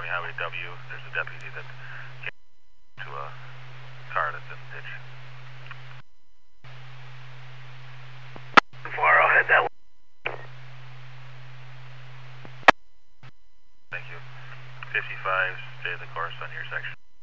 County Highway W. There's a deputy that came to a car that's in the ditch. Far, I'll head that way. Thank you. 55, stay the course on your section.